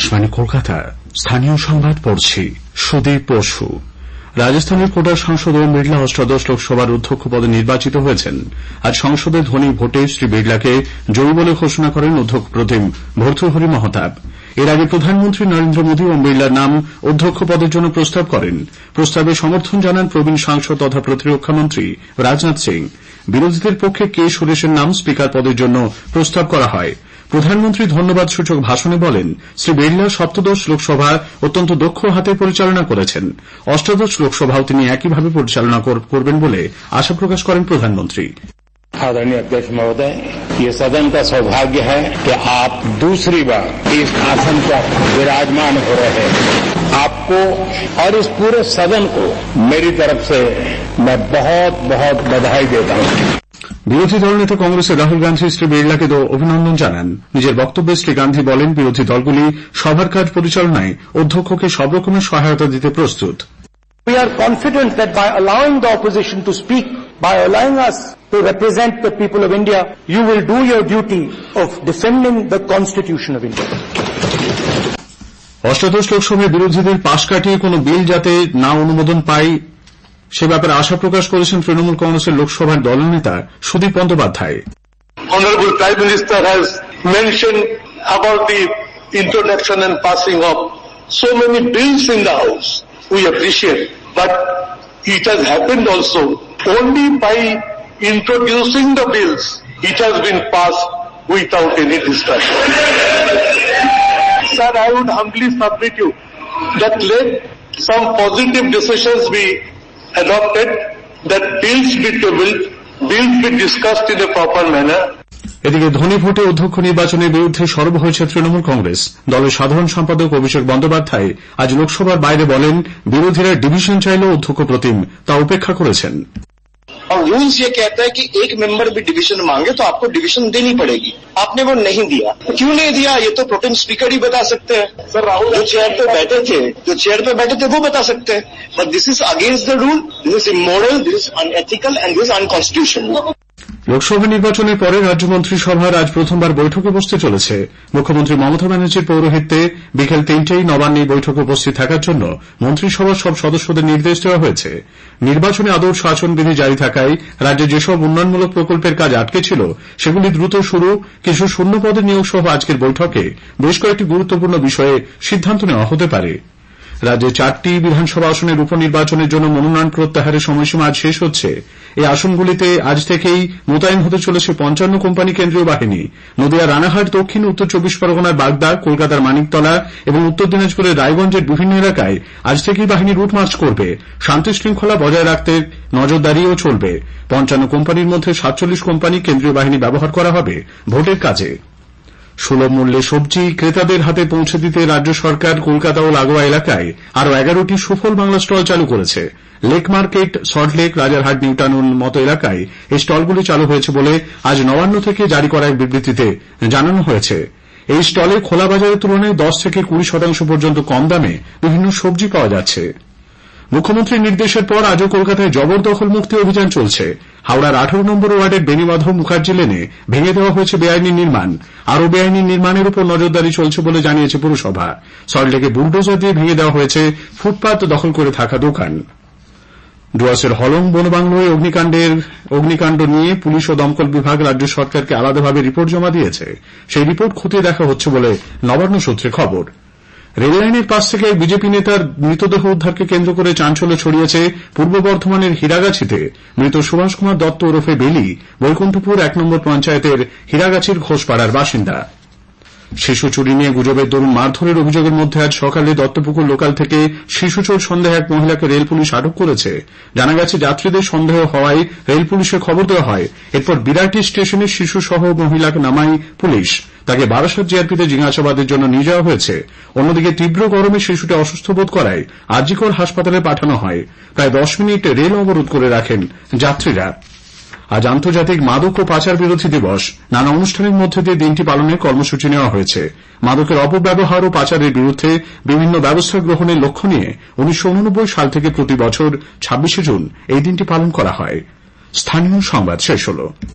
আকাশবাণী কলকাতা। স্থানীয় সংবাদ পড়ছি সুদীপ বসু। রাজস্থানের কোটার সাংসদ ওম বিড়লা অষ্টাদশ লোকসভার অধ্যক্ষ পদে নির্বাচিত হয়েছেন। আজ সংসদে ধ্বনি ভোটে শ্রী বিড়লাকে জয়ী বলে ঘোষণা করেন অধ্যক্ষ প্রতিম ভর্তৃহরি মহতাব। এর আগে প্রধানমন্ত্রী নরেন্দ্র মোদী ওম বিড়লার নাম অধ্যক্ষ পদের জন্য প্রস্তাব করেন। প্রস্তাবে সমর্থন জানান প্রবীণ সাংসদ তথা প্রতিরক্ষামন্ত্রী রাজনাথ সিং। বিরোধীদের পক্ষে কে সুরেশের নাম স্পিকার পদের জন্য প্রস্তাব করা হয়। প্রধানমন্ত্রী ধন্যবাদ সূচক ভাষণে বলেন, শ্রী বিড়লা সপ্তদশ লোকসভা অত্যন্ত দক্ষ হাতে পরিচালনা করেছেন। অষ্টাদশ লোকসভাও তিনি একইভাবে পরিচালনা করবেন বলে আশা প্রকাশ করেন প্রধানমন্ত্রী। आदरणीय अध्यक्ष महोदय, ये सदन का सौभाग्य है कि आप दूसरी बार इस आसन पर विराजमान हो रहे हैं। आपको और इस पूरे सदन को मेरी तरफ से मैं बहुत बहुत बधाई देता हूं। বিরোধী দলনেতা কংগ্রেসের রাহুল গান্ধী শ্রী বিড়লাকে অভিনন্দন জানান। নিজের বক্তব্যে শ্রী গান্ধী বলেন, বিরোধী দলগুলি সভার কাজ পরিচালনায় অধ্যক্ষকে সব রকমের সহায়তা দিতে প্রস্তুত। We are confident that by allowing the opposition to speak, by allowing us to represent the people of India, you will do your duty of defending the Constitution of India. অষ্টাদশ লোকসভায় বিরোধীদের পাশ কাটিয়ে কোন বিল যাতে না অনুমোদন পায় সে ব্যাপারে আশা প্রকাশ করেছেন তৃণমূল কংগ্রেসের লোকসভার দলনেতা Sudip Bandyopadhyay. Honorable Prime Minister has mentioned about the introduction and passing of so many bills in the House. We appreciate, but it has happened also only by introducing the bills. It has been passed without any discussion. Sir, I would humbly submit you that let some positive decisions be adopted, that bills be tabled, bills be discussed in a proper manner. এদিকে ধ্বনি ভোটে অধ্যক্ষ নির্বাচনের বিরুদ্ধে সরব হয়েছে তৃণমূল কংগ্রেস। দলের সাধারণ সম্পাদক অভিষেক বন্দ্যোপাধ্যায় আজ লোকসভার বাইরে বলেন, বিরোধীরা ডিভিশন চাইলেও অধ্যক্ষ প্রতিম তা উপেক্ষা করেছেন। और रूल्स ये कहता है कि एक मेंबर भी डिवीजन मांगे तो आपको डिवीजन देनी पड़ेगी। आपने वो नहीं दिया, क्यों नहीं दिया ये तो प्रोटेम स्पीकर ही बता सकते हैं। सर राहुल जो चेयर पे बैठे थे वो बता सकते हैं, but this is against the rule, this is immoral, this is unethical and this unconstitutional. Lok Sabha নির্বাচনের পরে রাজ্য মন্ত্রিসভার আজ প্রথমবার বৈঠকে বসতে চলেছে। মুখ্যমন্ত্রী মমতা ব্যানার্জির পৌরোহিত্যে বিকেল ৩টায় নবান্নে বৈঠকে উপস্থিত থাকার জন্য মন্ত্রিসভার সব সদস্যদের নির্দেশ দেওয়া হয়েছে। নির্বাচনে আদর্শ আচরণবিধি জারি থাকায় রাজ্যে যেসব উন্নয়নমূলক প্রকল্পের কাজ আটকে ছিল সেগুলি দ্রুত শুরু, কিছু শূন্য পদের নিয়োগ সহ আজকের বৈঠকে বেশ কয়েকটি গুরুত্বপূর্ণ বিষয়ে সিদ্ধান্ত নেওয়া হতে পারে। রাজ্যে 4টি বিধানসভা আসনের উপনির্বাচনের জন্য মনোনয়ন প্রত্যাহারের সময়সীমা আজ শেষ হচ্ছে। এই আসনগুলিতে আজ থেকেই মোতায়েন হতে চলেছে 55 কোম্পানি কেন্দ্রীয় বাহিনী। নদিয়া রানাঘাট, দক্ষিণ উত্তর 24 পরগনার বাগদা, কলকাতার মানিকতলা এবং উত্তর দিনাজপুরের রায়গঞ্জের বিভিন্ন এলাকায় আজ থেকেই বাহিনী রুট মার্চ করবে। শান্তি শৃঙ্খলা বজায় রাখতে নজরদারিও চলবে। 55 কোম্পানির মধ্যে 47 কোম্পানি কেন্দ্রীয় বাহিনী ব্যবহার করা হবে ভোটের কাজে। সুলভ মূল্যে সবজি ক্রেতাদের হাতে পৌঁছে দিতে রাজ্য সরকার কলকাতা ও লাগোয়া এলাকায় আরও 11টি সুফল বাংলা স্টল চালু করেছে। Lake market, Salt Lake, Rajarhat, New Town মতো এলাকায় এই স্টলগুলি চালু হয়েছে বলে আজ নবান্ন থেকে জারি করা এক বিবৃতিতে জানানো হয়েছে। এই স্টলে খোলা বাজারের তুলনায় 10 থেকে 20% পর্যন্ত কম দামে বিভিন্ন সবজি পাওয়া যাচ্ছে। মুখ্যমন্ত্রীর নির্দেশের পর আজও কলকাতায় জবরদখল মুক্তি অভিযান চলছে। হাওড়ার 18 নম্বর ওয়ার্ডের বেণীমাধব মুখার্জি লেনে ভেঙে দেওয়া হয়েছে বেআইনি নির্মাণ। আরও বেআইনি নির্মাণের উপর নজরদারি চলছে বলে জানিয়েছে পুরসভা। সল্টলেকে বুলডোজার দিয়ে ভেঙে দেওয়া হয়েছে ফুটপাত দখল করে থাকা দোকান। ডুয়ার্সের হলং বনবাংলোয় অগ্নিকাণ্ড নিয়ে পুলিশ ও দমকল বিভাগ রাজ্য সরকারকে আলাদাভাবে রিপোর্ট জমা দিয়েছে। সেই রিপোর্ট খতিয়ে দেখা হচ্ছে বলে নবান্ন সূত্রে খবর। রেললাইনের পাশ থেকে এক বিজেপি নেতার মৃতদেহ উদ্ধারকে কেন্দ্র করে চাঞ্চল্য ছড়িয়েছে পূর্ব বর্ধমানের হীরাগাছিতে। মৃত সুভাষ কুমার দত্ত ওরফে বেলি বৈকুণ্ঠপুর 1 নম্বর পঞ্চায়েতের হীরাগাছির ঘোষপাড়ার বাসিন্দা। শিশু চুরি নিয়ে গুজবের দরুন মারধরের অভিযোগের মধ্যে আজ সকালে দত্তপুকুর লোকাল থেকে শিশুচোর সন্দেহে এক মহিলাকে রেল পুলিশ আটক করেছে। জানা গেছে, যাত্রীদের সন্দেহ হওয়ায় রেল পুলিশে খবর দেওয়া হয়। এরপর বিরাটি স্টেশনে শিশু সহ মহিলাকে নামায় পুলিশ। তাকে বারাসাত জিআরপিতে জিজ্ঞাসাবাদের জন্য নিয়ে যাওয়া হয়েছে। অন্যদিকে তীব্র গরমে শিশুটি অসুস্থ বোধ করায় আরজিকর হাসপাতালে পাঠানো হয়। প্রায় 10 মিনিট রেল অবরোধ করে রাখেন যাত্রীরা। আজ আন্তর্জাতিক মাদক ও পাচার বিরোধী দিবস। নানা অনুষ্ঠানের মধ্যে দিয়ে দিনটি পালনের কর্মসূচি নেওয়া হয়েছে। মাদকের অপব্যবহার ও পাচারের বিরুদ্ধে বিভিন্ন ব্যবস্থা গ্রহণের লক্ষ্য নিয়ে 1989 সাল থেকে প্রতি বছর 26শে জুন এই দিনটি পালন করা হয়। স্থানীয় সংবাদ শেষ হল।